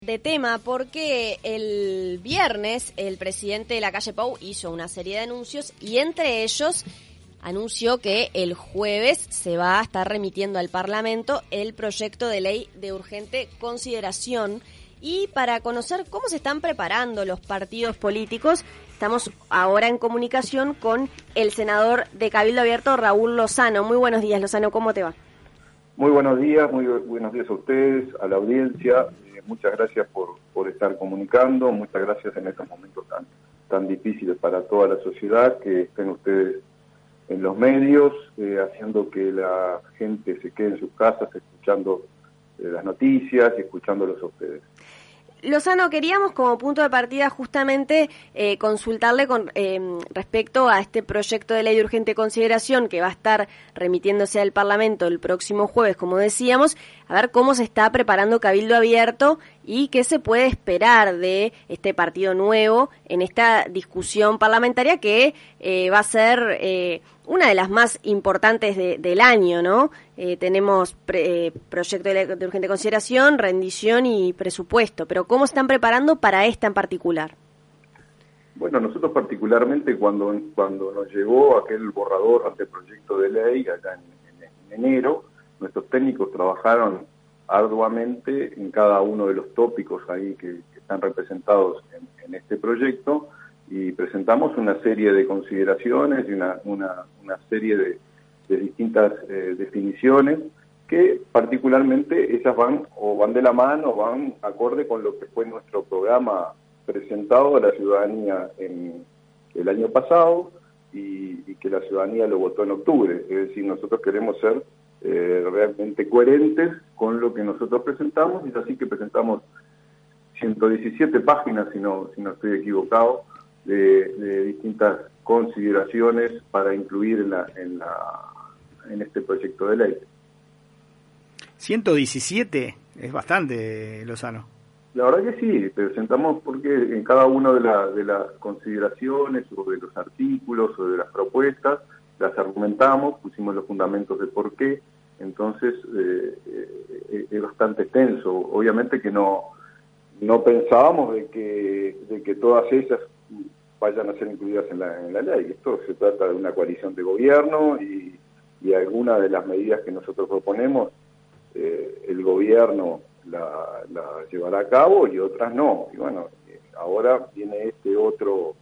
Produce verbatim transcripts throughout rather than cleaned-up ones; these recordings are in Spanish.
De tema porque el viernes el presidente de la calle Pou hizo una serie de anuncios y entre ellos anunció que el jueves se va a estar remitiendo al Parlamento el proyecto de ley de urgente consideración. Y para conocer cómo se están preparando los partidos políticos, estamos ahora en comunicación con el senador de Cabildo Abierto, Raúl Lozano. Muy buenos días, Lozano, ¿cómo te va? Muy buenos días, muy buenos días a ustedes, a la audiencia. Eh, muchas gracias por, por estar comunicando, muchas gracias en estos momentos tan, tan difíciles para toda la sociedad, que estén ustedes en los medios, eh, haciendo que la gente se quede en sus casas, escuchando eh, las noticias y escuchándolos a ustedes. Lozano, queríamos como punto de partida justamente eh, consultarle con eh, respecto a este proyecto de ley de urgente consideración que va a estar remitiéndose al Parlamento el próximo jueves, como decíamos, a ver cómo se está preparando Cabildo Abierto y qué se puede esperar de este partido nuevo en esta discusión parlamentaria que eh, va a ser eh, una de las más importantes de, del año, ¿no? Eh, tenemos pre, eh, proyecto de ley de urgente consideración, rendición y presupuesto, pero ¿cómo se están preparando para esta en particular? Bueno, nosotros particularmente cuando cuando nos llegó aquel borrador ante el proyecto de ley allá en, en, en enero, nuestros técnicos trabajaron arduamente en cada uno de los tópicos ahí que, que están representados en, en este proyecto y presentamos una serie de consideraciones y una, una, una serie de, de distintas eh, definiciones que particularmente esas van o van de la mano o van acorde con lo que fue nuestro programa presentado a la ciudadanía en el año pasado y, y que la ciudadanía lo votó en octubre. Es decir, nosotros queremos ser eh, realmente coherentes con lo que nosotros presentamos y es así que presentamos ciento diecisiete páginas, si no, si no estoy equivocado, de, de distintas consideraciones para incluir en, la, en, la, en este proyecto de ley. ciento diecisiete es bastante, Lozano. La verdad que sí, presentamos porque en cada una de, la, de las consideraciones o de los artículos o de las propuestas las argumentamos, pusimos los fundamentos de por qué, entonces eh, eh, es bastante extenso. Obviamente que no no pensábamos de que de que todas ellas vayan a ser incluidas en la, en la ley. Esto se trata de una coalición de gobierno y, y algunas de las medidas que nosotros proponemos, eh, el gobierno La, la llevará a cabo y otras no. Y bueno, eh, ahora viene este otro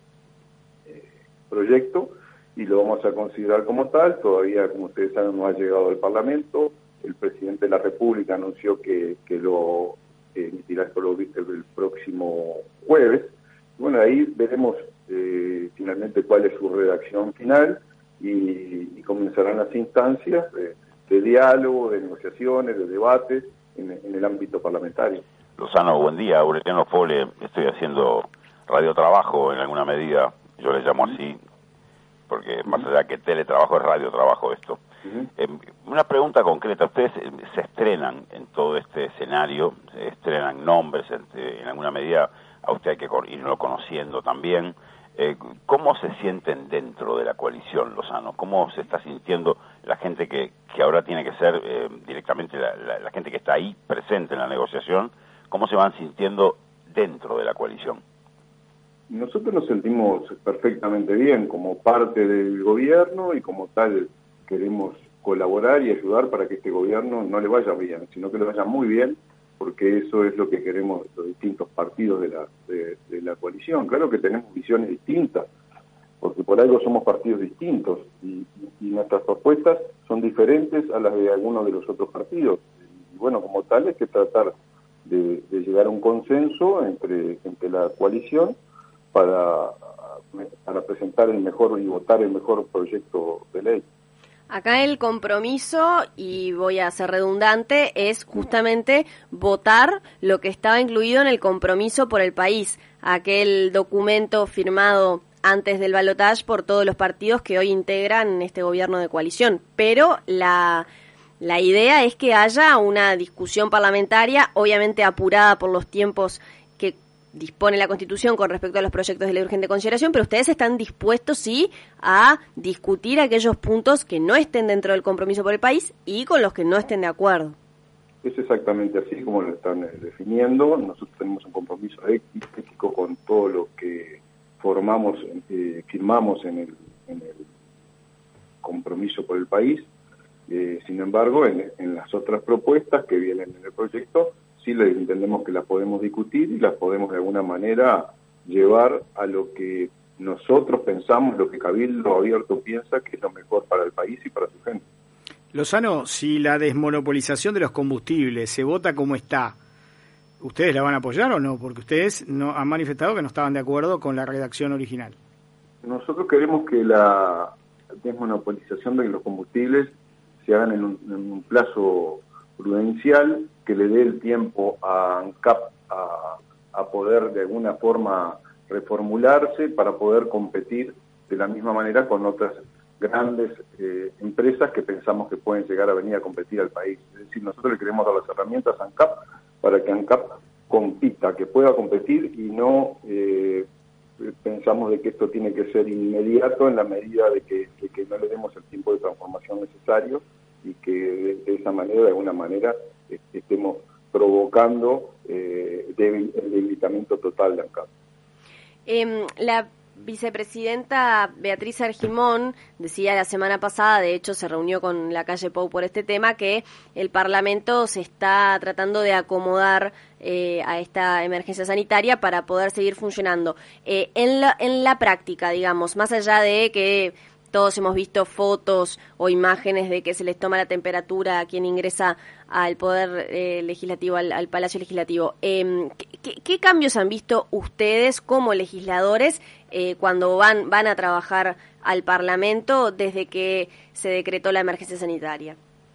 eh, proyecto y lo vamos a considerar como tal. Todavía, como ustedes saben, no ha llegado al Parlamento. El presidente de la República anunció que, que lo eh, emitirá el, el próximo jueves. Y bueno, ahí veremos eh, finalmente cuál es su redacción final y, y comenzarán las instancias de, de diálogo, de negociaciones, de debates En, en el ámbito parlamentario. Lozano, buen día. Aureliano Fole, estoy haciendo radiotrabajo en alguna medida, yo le llamo así, porque uh-huh. más allá que teletrabajo es radiotrabajo esto. Uh-huh. Eh, una pregunta concreta, ustedes eh, se estrenan en todo este escenario, se estrenan nombres, en, en alguna medida a usted hay que irlo conociendo también. Eh, ¿Cómo se sienten dentro de la coalición, Lozano? ¿Cómo se está sintiendo la gente que, que ahora tiene que ser eh, directamente la, la, la gente que está ahí presente en la negociación? ¿Cómo se van sintiendo dentro de la coalición? Nosotros nos sentimos perfectamente bien como parte del gobierno y como tal queremos colaborar y ayudar para que este gobierno no le vaya bien, sino que le vaya muy bien, porque eso es lo que queremos los distintos partidos de la, de, de la coalición. Claro que tenemos visiones distintas, porque por algo somos partidos distintos, y, y nuestras propuestas son diferentes a las de algunos de los otros partidos. Y bueno, como tal, hay que tratar de, de llegar a un consenso entre, entre la coalición para, para presentar el mejor y votar el mejor proyecto de ley. Acá el compromiso, y voy a ser redundante, es justamente votar lo que estaba incluido en el compromiso por el país, aquel documento firmado antes del balotaje por todos los partidos que hoy integran este gobierno de coalición. Pero la, la idea es que haya una discusión parlamentaria, obviamente apurada por los tiempos que dispone la Constitución con respecto a los proyectos de ley de urgente consideración, pero ustedes están dispuestos, sí, a discutir aquellos puntos que no estén dentro del compromiso por el país y con los que no estén de acuerdo. Es exactamente así como lo están eh, definiendo. Nosotros tenemos un compromiso ético con todo lo que formamos, eh, firmamos en el, en el compromiso por el país. Eh, sin embargo, en, en las otras propuestas que vienen en el proyecto, sí les entendemos que las podemos discutir y las podemos de alguna manera llevar a lo que nosotros pensamos, lo que Cabildo Abierto piensa que es lo mejor para el país y para su gente. Lozano, si la desmonopolización de los combustibles se vota como está, ¿ustedes la van a apoyar o no? Porque ustedes no han manifestado que no estaban de acuerdo con la redacción original. Nosotros queremos que la desmonopolización de los combustibles se hagan en un, en un plazo prudencial, que le dé el tiempo a ANCAP a, a poder de alguna forma reformularse para poder competir de la misma manera con otras grandes eh, empresas que pensamos que pueden llegar a venir a competir al país. Es decir, nosotros le queremos dar las herramientas a ANCAP para que ANCAP compita, que pueda competir y no eh, pensamos de que esto tiene que ser inmediato en la medida de que, de que no le demos el tiempo de transformación necesario y que de, de esa manera, de alguna manera, eh, estemos provocando eh, el debilitamiento total de ANCAP. Eh, la vicepresidenta Beatriz Argimón decía la semana pasada, de hecho se reunió con la calle Pou por este tema, que el Parlamento se está tratando de acomodar eh, a esta emergencia sanitaria para poder seguir funcionando. Eh, en la, en la práctica, digamos, más allá de que todos hemos visto fotos o imágenes de que se les toma la temperatura a quien ingresa al Poder eh, Legislativo, al, al Palacio Legislativo. Eh, ¿qué, ¿Qué cambios han visto ustedes como legisladores eh, cuando van, van a trabajar al Parlamento desde que se decretó la emergencia sanitaria?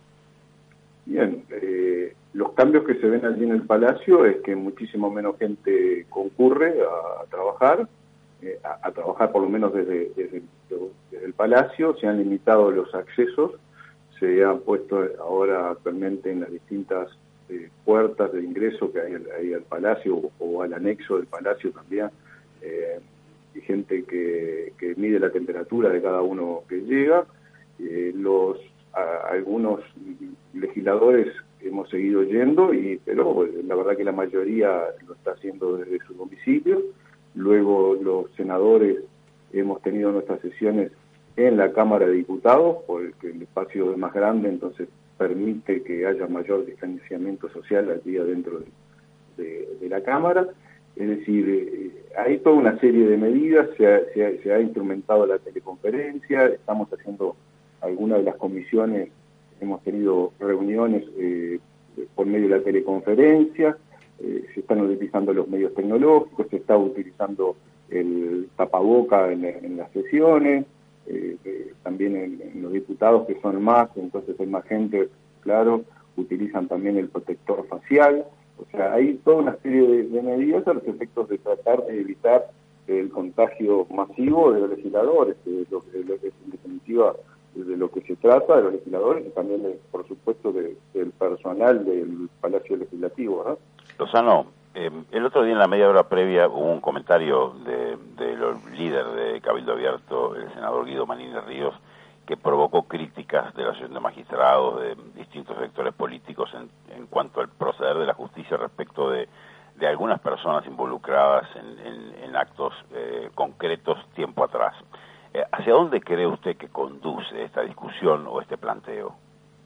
Bien, eh, los cambios que se ven allí en el Palacio es que muchísimo menos gente concurre a, a trabajar, eh, a, a trabajar por lo menos desde, desde, desde el Palacio, se han limitado los accesos, se han puesto ahora actualmente en las distintas eh, puertas de ingreso que hay, hay al Palacio o, o al anexo del Palacio también, eh, y gente que, que mide la temperatura de cada uno que llega. Eh, los a, algunos legisladores hemos seguido yendo, y pero la verdad que la mayoría lo está haciendo desde su domicilio. Luego los senadores hemos tenido nuestras sesiones en la Cámara de Diputados, porque el espacio es más grande, entonces permite que haya mayor distanciamiento social allí adentro de, de, de la Cámara. Es decir, eh, hay toda una serie de medidas, se ha, se ha, se ha instrumentado la teleconferencia, estamos haciendo algunas de las comisiones, hemos tenido reuniones eh, por medio de la teleconferencia, eh, se están utilizando los medios tecnológicos, se está utilizando el tapaboca en, en las sesiones, eh, eh, también en, en los diputados que son más, entonces hay más gente, claro, utilizan también el protector facial. O sea, hay toda una serie de, de medidas a los efectos de tratar de evitar el contagio masivo de los legisladores, de lo, de lo que es en definitiva de lo que se trata de los legisladores y también, de, por supuesto, de, del personal del Palacio Legislativo, ¿verdad? Lozano, eh, el otro día en la media hora previa hubo un comentario de, de los líder de Cabildo Abierto, el senador Guido Manini Ríos, que provocó críticas de la Asociación de Magistrados, de distintos sectores políticos en, en cuanto al proceder de la justicia respecto de, de algunas personas involucradas en, en, en actos eh, concretos tiempo atrás. Eh, ¿Hacia dónde cree usted que conduce esta discusión o este planteo?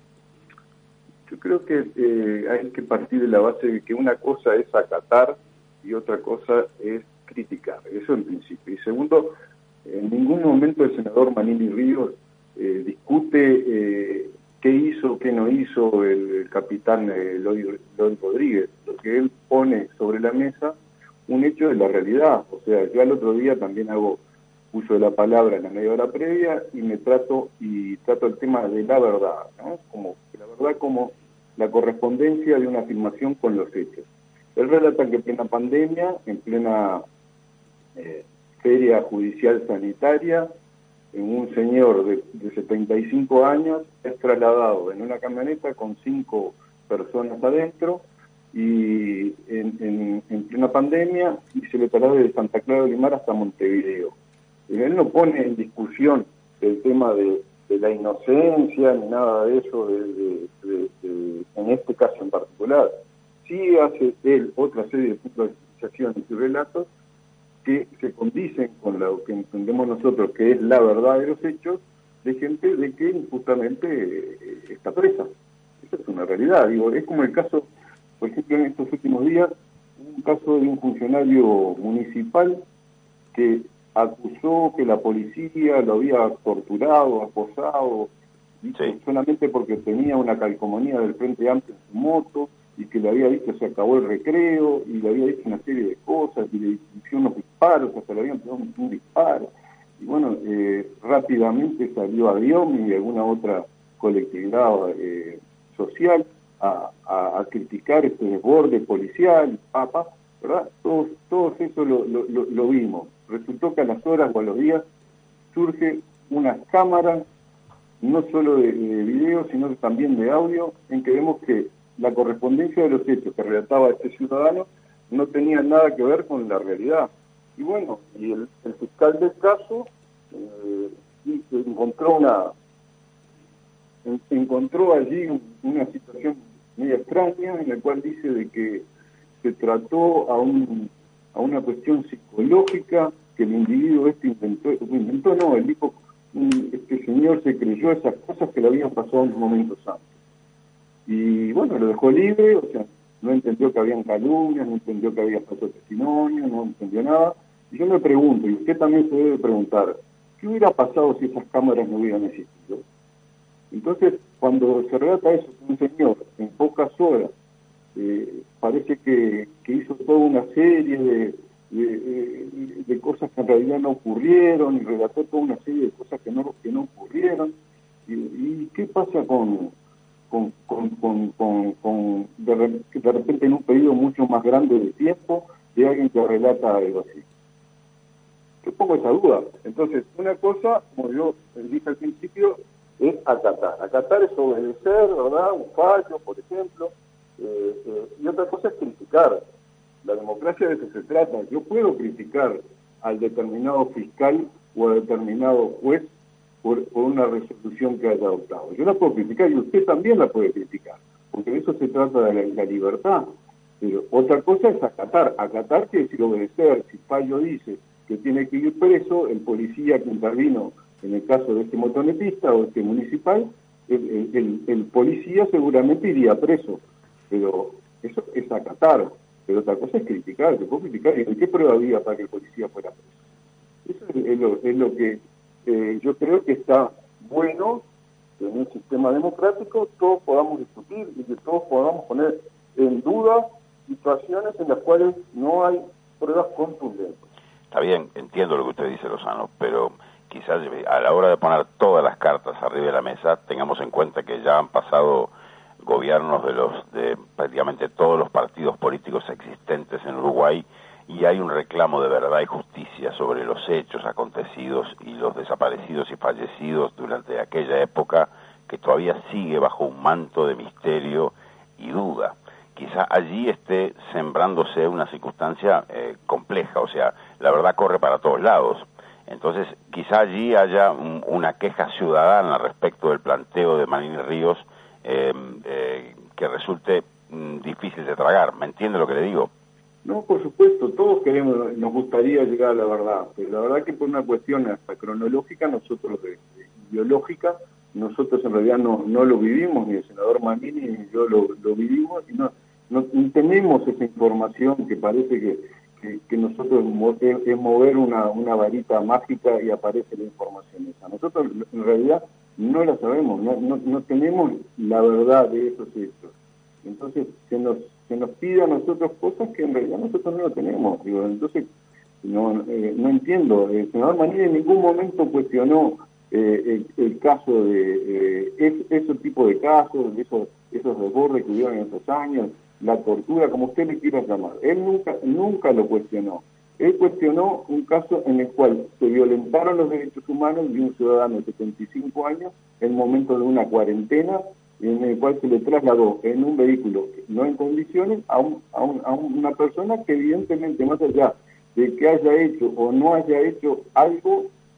Yo creo que eh, hay que partir de la base de que una cosa es acatar y otra cosa es criticar, eso en principio. Y segundo, en ningún momento el senador Manini Ríos Eh, discute eh, qué hizo, qué no hizo el, el capitán eh, Eloy, Eloy Rodríguez. Lo que él pone sobre la mesa un hecho de la realidad. O sea, yo al otro día también hago uso de la palabra en la media hora previa y me trato y trato el tema de la verdad, ¿no? Como la verdad como la correspondencia de una afirmación con los hechos. Él relata que en plena pandemia, en plena eh, feria judicial sanitaria, un señor de, de setenta y cinco años es trasladado en una camioneta con cinco personas adentro y en, en, en plena pandemia y se le traslada de Santa Clara de Limar hasta Montevideo. Y él no pone en discusión el tema de de la inocencia ni nada de eso, de, de, de, de, en este caso en particular. Sí hace él otra serie de puntualizaciones y relatos que se condicen con lo que entendemos nosotros que es la verdad de los hechos, de gente de que injustamente eh, está presa. Esa es una realidad. Digo, es como el caso, por ejemplo, en estos últimos días, un caso de un funcionario municipal que acusó que la policía lo había torturado, acosado, sí. solamente porque tenía una calcomanía del Frente Amplio en su moto, y que le había dicho se acabó el recreo, y le había dicho una serie de cosas, y le hicieron unos disparos, hasta le habían pegado un, un disparo. Y bueno, eh, rápidamente salió a Guión y alguna otra colectividad eh, social a, a, a criticar este desborde policial, papa, ¿verdad? Todos, todos eso lo, lo, lo, lo vimos. Resultó que a las horas o a los días surge una cámara, no solo de, de video, sino también de audio, en que vemos que la correspondencia de los hechos que relataba este ciudadano no tenía nada que ver con la realidad. Y bueno, y el, el fiscal del caso eh, encontró una en, encontró allí un, una situación media extraña en la cual dice de que se trató a un a una cuestión psicológica que el individuo este inventó, inventó no, el dijo, este señor se creyó esas cosas que le habían pasado en momentos antes. Y bueno, lo dejó libre, o sea, no entendió que habían calumnias, no entendió que había falso testimonio, no entendió nada. Y yo me pregunto, y usted también se debe preguntar, ¿qué hubiera pasado si esas cámaras no hubieran existido? Entonces, cuando se relata eso, un señor en pocas horas, eh, parece que, que hizo toda una serie de, de, de, de cosas que en realidad no ocurrieron, y relató toda una serie de cosas que no, que no ocurrieron. ¿Y, y qué pasa con... Con, con, con, con, con de, re, de repente en un periodo mucho más grande de tiempo de alguien que relata algo así? Yo pongo esa duda. Entonces, una cosa, como yo dije al principio, es acatar. Acatar es obedecer, ¿verdad? Un fallo, por ejemplo. Eh, eh, y otra cosa es criticar. La democracia de eso se trata. Yo puedo criticar al determinado fiscal o a determinado juez Por, por una resolución que haya adoptado. Yo la puedo criticar y usted también la puede criticar, porque de eso se trata de la, la libertad. Pero otra cosa es acatar. Acatar quiere decir obedecer. Si Fallo dice que tiene que ir preso, el policía que intervino en el caso de este motonetista o este municipal, el, el, el, el policía seguramente iría preso. Pero eso es acatar. Pero otra cosa es criticar. Yo puedo criticar. ¿Y qué prueba había para que el policía fuera preso? Eso es, es, lo, es lo que Eh, yo creo que está bueno que en un sistema democrático todos podamos discutir y que todos podamos poner en duda situaciones en las cuales no hay pruebas contundentes. Está bien, entiendo lo que usted dice, Lozano, pero quizás a la hora de poner todas las cartas arriba de la mesa tengamos en cuenta que ya han pasado gobiernos de los de prácticamente todos los partidos políticos existentes en Uruguay, y hay un reclamo de verdad y justicia sobre los hechos acontecidos y los desaparecidos y fallecidos durante aquella época, que todavía sigue bajo un manto de misterio y duda. Quizá allí esté sembrándose una circunstancia eh, compleja, o sea, la verdad corre para todos lados. Entonces, quizá allí haya un, una queja ciudadana respecto del planteo de Manini Ríos eh, eh, que resulte mm, difícil de tragar. ¿Me entiende lo que le digo? No, por supuesto, todos queremos, nos gustaría llegar a la verdad, pero la verdad que por una cuestión hasta cronológica, nosotros, de, de, biológica, nosotros en realidad no, no lo vivimos, ni el senador Manini ni yo lo, lo vivimos, y no, no tenemos esa información que parece que, que, que nosotros es, es mover una, una varita mágica y aparece la información esa. Nosotros en realidad no la sabemos, no, no, no tenemos la verdad de esos hechos. Entonces se nos se nos pide a nosotros cosas que en realidad nosotros no lo tenemos. Digo, entonces no eh, no entiendo. El senador Manini en ningún momento cuestionó eh, el, el caso de eh, ese, ese tipo de casos, esos esos desbordes que hubieron en esos años, la tortura, como usted le quiera llamar. Él nunca nunca lo cuestionó. Él cuestionó un caso en el cual se violentaron los derechos humanos de un ciudadano de setenta y cinco años en el momento de una cuarentena, en el cual se le trasladó en un vehículo no en condiciones a, un, a, un, a una persona que evidentemente, más allá de que haya hecho o no haya hecho algo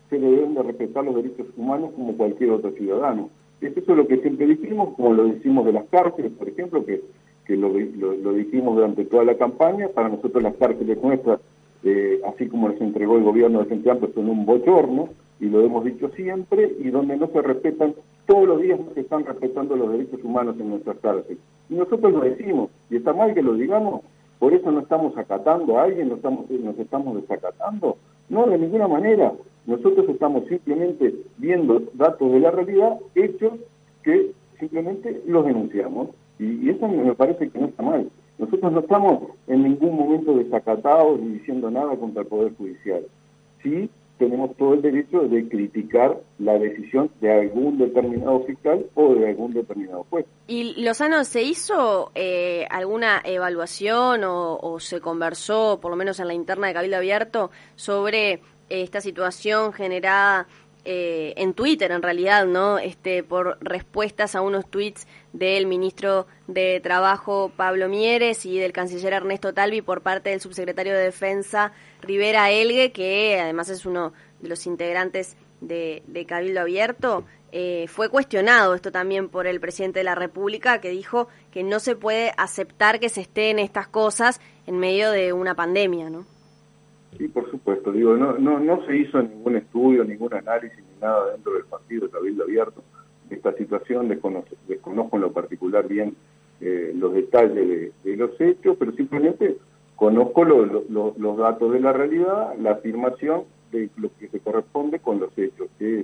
se deben de respetar los derechos humanos como cualquier otro ciudadano. Eso es lo que siempre dijimos, como lo decimos de las cárceles, por ejemplo, que, que lo, lo, lo dijimos durante toda la campaña. Para nosotros las cárceles nuestras, eh, así como les entregó el gobierno de Frente Amplio, son un bochorno, y lo hemos dicho siempre, y donde no se respetan, todos los días no se están respetando los derechos humanos en nuestras cárceles. Y nosotros lo decimos, y está mal que lo digamos, por eso no estamos acatando a alguien, no estamos, nos estamos desacatando. No, de ninguna manera. Nosotros estamos simplemente viendo datos de la realidad, hechos que simplemente los denunciamos. Y, y eso me parece que no está mal. Nosotros no estamos en ningún momento desacatados ni diciendo nada contra el Poder Judicial. Sí tenemos todo el derecho de criticar la decisión de algún determinado fiscal o de algún determinado juez. Y Lozano, ¿se hizo eh, alguna evaluación o, o se conversó, por lo menos en la interna de Cabildo Abierto, sobre eh, esta situación generada eh, en Twitter, en realidad, ¿no? Este, por respuestas a unos tweets del ministro de Trabajo Pablo Mieres y del canciller Ernesto Talvi por parte del subsecretario de Defensa Rivera Elgue, que además es uno de los integrantes de, de Cabildo Abierto? Eh, fue cuestionado esto también por el presidente de la República, que dijo que no se puede aceptar que se estén estas cosas en medio de una pandemia, ¿no? Sí, por supuesto. Digo, no, no, no se hizo ningún estudio, ningún análisis ni nada dentro del partido de Cabildo Abierto de esta situación. Desconozco, desconozco en lo particular bien eh, los detalles de, de los hechos, pero simplemente conozco lo, lo, lo, los datos de la realidad, la afirmación de lo que se corresponde con los hechos, que es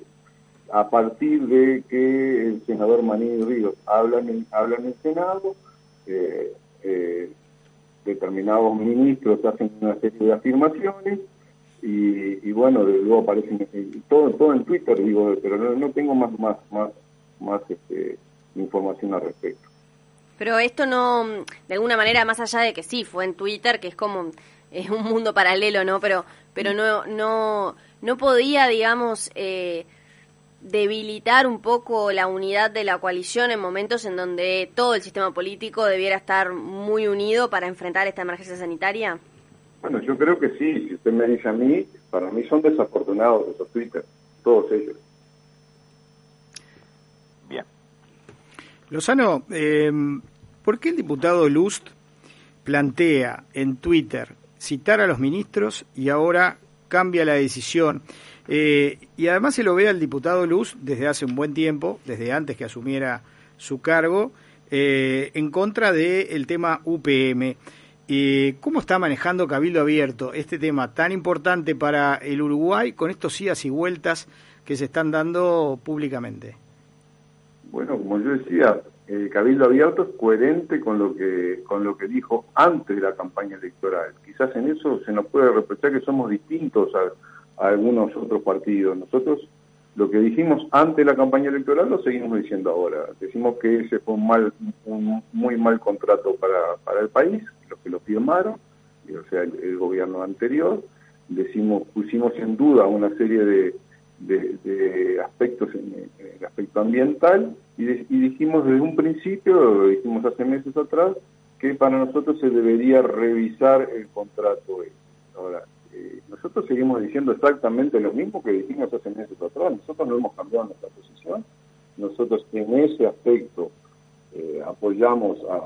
a partir de que el senador Maní Ríos habla en, habla en el Senado, eh, eh, determinados ministros hacen una serie de afirmaciones y, y bueno, luego aparecen eh, todo todo en Twitter, digo, pero no, no tengo más más más más este, información al respecto. Pero esto no, de alguna manera, más allá de que sí fue en Twitter, que es como es un mundo paralelo, ¿no? Pero pero no no no podía, digamos, eh, debilitar un poco la unidad de la coalición en momentos en donde todo el sistema político debiera estar muy unido para enfrentar esta emergencia sanitaria. Bueno, yo creo que sí. Si usted me dice a mí, para mí son desafortunados esos Twitter, todos ellos. Bien. Lozano, eh, ¿por qué el diputado Lust plantea en Twitter citar a los ministros y ahora cambia la decisión? Eh, y además se lo ve al diputado Luz desde hace un buen tiempo, desde antes que asumiera su cargo, eh, en contra del tema U P M. Eh, ¿Cómo está manejando Cabildo Abierto este tema tan importante para el Uruguay con estos idas y vueltas que se están dando públicamente? Bueno, como yo decía, el Cabildo Abierto es coherente con lo que con lo que dijo antes de la campaña electoral. Quizás en eso se nos puede reprochar que somos distintos a a algunos otros partidos. Nosotros lo que dijimos antes de la campaña electoral lo seguimos diciendo ahora. Decimos que ese fue un mal, un muy mal contrato para, para el país, los que lo firmaron, o sea, el, el gobierno anterior. Decimos, pusimos en duda una serie de, de, de aspectos en, en el aspecto ambiental y, de, y dijimos desde un principio, lo dijimos hace meses atrás, que para nosotros se debería revisar el contrato. Ahora, Eh, nosotros seguimos diciendo exactamente lo mismo que dijimos hace meses atrás. Nosotros no hemos cambiado nuestra posición. Nosotros en ese aspecto eh, apoyamos a,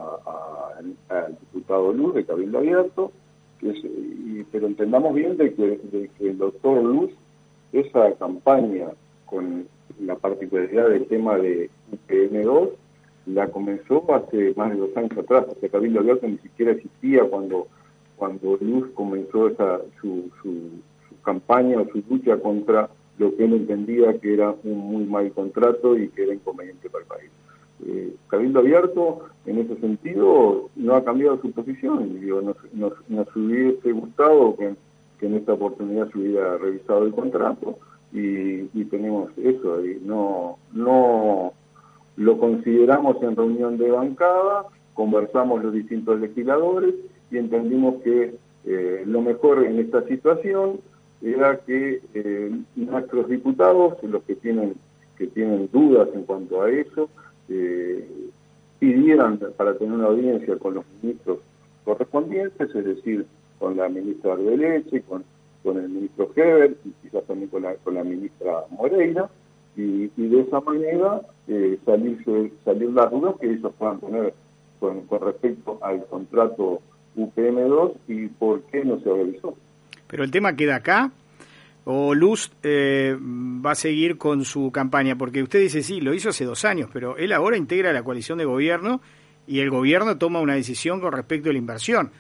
a, al diputado Luz de Cabildo Abierto, que es, y, pero entendamos bien de que, de que el doctor Luz, esa campaña con la particularidad del tema de U P M dos, la comenzó hace más de dos años atrás. O sea, Cabildo Abierto ni siquiera existía cuando cuando Luz comenzó esa, su, su, su campaña o su lucha contra lo que él entendía que era un muy mal contrato y que era inconveniente para el país. Eh, Cabildo Abierto, en ese sentido, no ha cambiado su posición. Digo, nos, nos, nos hubiese gustado que, que en esta oportunidad se hubiera revisado el contrato y, y tenemos eso. Y no, no lo consideramos en reunión de bancada, conversamos los distintos legisladores y entendimos que eh, lo mejor en esta situación era que eh, nuestros diputados, los que tienen que tienen dudas en cuanto a eso, eh, pidieran para tener una audiencia con los ministros correspondientes, es decir, con la ministra Arbeleche, con, con el ministro Heber y quizás también con la, con la ministra Moreira, y, y de esa manera eh, salirse, salir las dudas que ellos puedan tener con, con respecto al contrato U P M dos y por qué no se realizó. Pero el tema queda acá, o Luz eh, va a seguir con su campaña, porque usted dice, sí, lo hizo hace dos años, pero él ahora integra la coalición de gobierno y el gobierno toma una decisión con respecto a la inversión.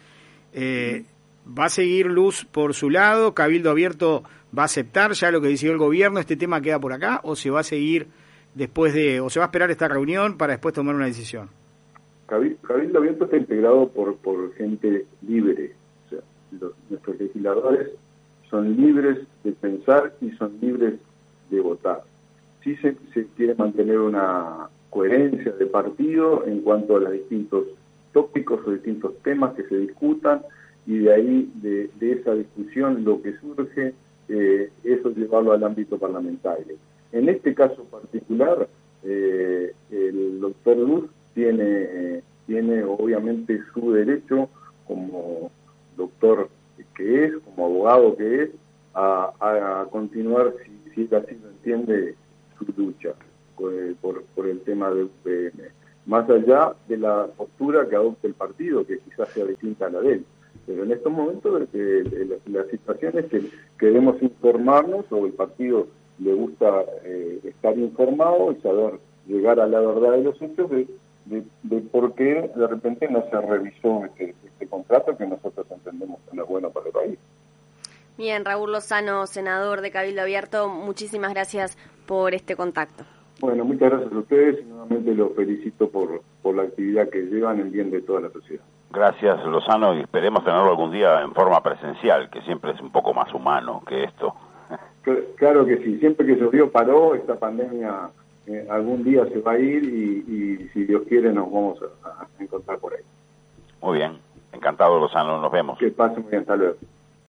Eh, ¿Va a seguir Luz por su lado? ¿Cabildo Abierto va a aceptar ya lo que decidió el gobierno? ¿Este tema queda por acá o se va a seguir después de, o se va a esperar esta reunión para después tomar una decisión? Cabildo Abierto está integrado por, por gente libre, o sea, los, nuestros legisladores son libres de pensar y son libres de votar. Sí se, se quiere mantener una coherencia de partido en cuanto a los distintos tópicos o distintos temas que se discutan, y de ahí, de, de esa discusión, lo que surge, eh, eso llevarlo al ámbito parlamentario. En este caso particular, eh, el doctor Luz tiene, eh, tiene obviamente su derecho como doctor que es, como abogado que es, a, a continuar, si, si así lo entiende, su lucha por, por, por el tema del U P M. Más allá de la postura que adopte el partido, que quizás sea distinta a la de él. Pero en estos momentos eh, la, la situación es que queremos informarnos, o el partido le gusta eh, estar informado y saber llegar a la verdad de los hechos de, de, de por qué de repente no se revisó este, este contrato que nosotros entendemos que no es bueno para el país. Bien, Raúl Lozano, senador de Cabildo Abierto, muchísimas gracias por este contacto. Bueno, muchas gracias a ustedes y nuevamente los felicito por, por la actividad que llevan en bien de toda la sociedad. Gracias, Lozano, y esperemos tenerlo algún día en forma presencial, que siempre es un poco más humano que esto. Claro que sí, siempre que llovió paró, esta pandemia eh, algún día se va a ir y, y si Dios quiere nos vamos a, a encontrar por ahí. Muy bien, encantado, Lozano, nos vemos. Que pase muy bien, hasta luego.